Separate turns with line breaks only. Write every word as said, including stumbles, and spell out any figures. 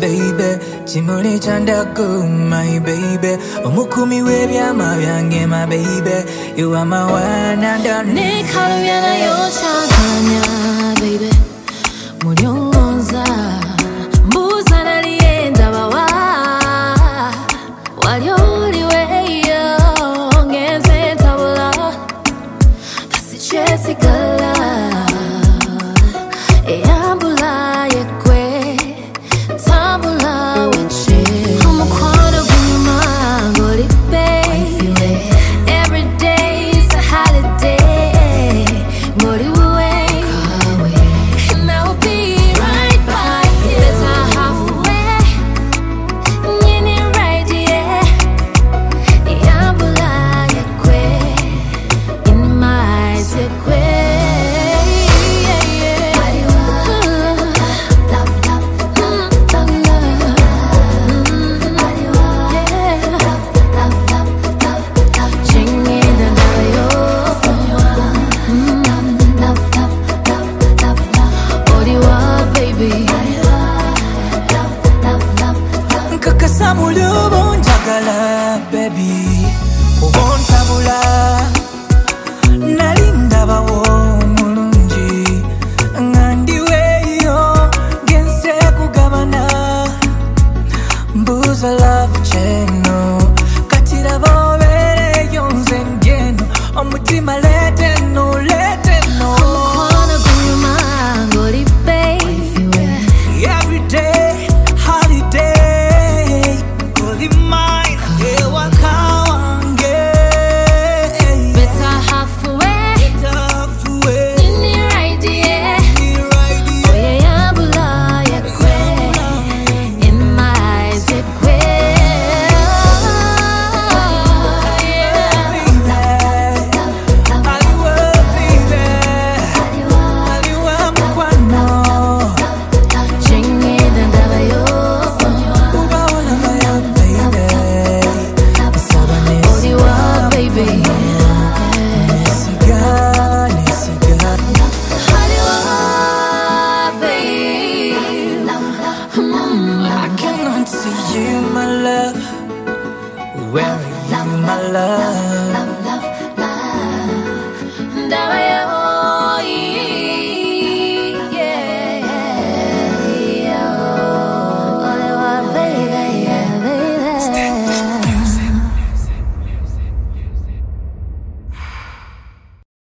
baby Chimuli chandaku my baby Omukumi webyama byange my baby You are my one and only
내 가루야나 요청하냐 baby 무령원사 무사나리에 잡아와 월요일이 왜요 ঙ에세 타블라 다시 제시칼라 에암불라 예괴 타블라 외치 어머 과로 궁금한 거리 babe Every day is a holiday 머리 위에 And I'll be right by you Better halfway 얘네 right yeah 에암불라 예괴 In my eyes 예괴
Mulubon jagala baby Ubon tabula Nalinda bawo mulungi Ngandi weyo gense kugabana Mbuza love cheno Katira bobere yonze ngeno Omutima lete no lete no
Omukwano gunyuma ngoli babe
Every day holiday mine, yeah, wakawange.
Better halfway,
halfway.
Nini right yeah, Oye yambula yekwe, in my eyes yekwe.
Aliwa baby, aliwa mkwano.
Chingi dandabayo. Baby,
Nesiga, nesiga.
Haliwa, babe.
Mm, I cannot see you, my love. Where are you, my love?